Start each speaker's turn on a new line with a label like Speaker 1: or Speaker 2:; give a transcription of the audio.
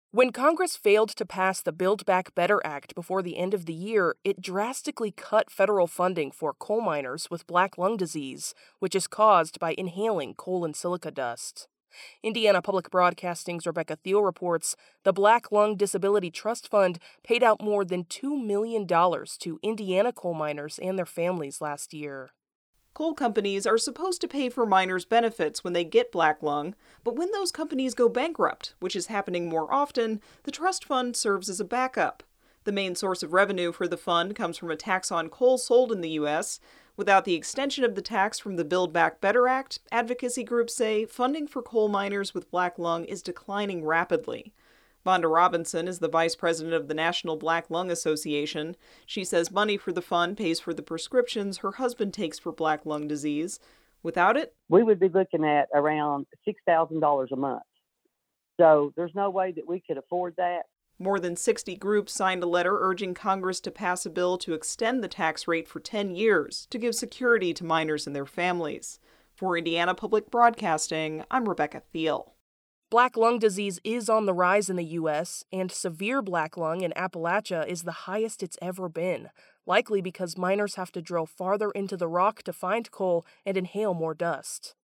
Speaker 1: When Congress failed to pass the Build Back Better Act before the end of the year, it drastically cut federal funding for coal miners with black lung disease, which is caused by inhaling coal and silica dust. Indiana Public Broadcasting's Rebecca Thiel reports the Black Lung Disability Trust Fund paid out more than $2 million to Indiana coal miners and their families last year.
Speaker 2: Coal companies are supposed to pay for miners' benefits when they get black lung, but when those companies go bankrupt, which is happening more often, the trust fund serves as a backup. The main source of revenue for the fund comes from a tax on coal sold in the U.S. Without the extension of the tax from the Build Back Better Act, advocacy groups say funding for coal miners with black lung is declining rapidly. Vonda Robinson is the vice president of the National Black Lung Association. She says money for the fund pays for the prescriptions her husband takes for black lung disease. Without it,
Speaker 3: we would be looking at around $6,000 a month. So there's no way that we could afford that.
Speaker 2: More than 60 groups signed a letter urging Congress to pass a bill to extend the tax rate for 10 years to give security to miners and their families. For Indiana Public Broadcasting, I'm Rebecca Thiel.
Speaker 1: Black lung disease is on the rise in the U.S., and severe black lung in Appalachia is the highest it's ever been, likely because miners have to drill farther into the rock to find coal and inhale more dust.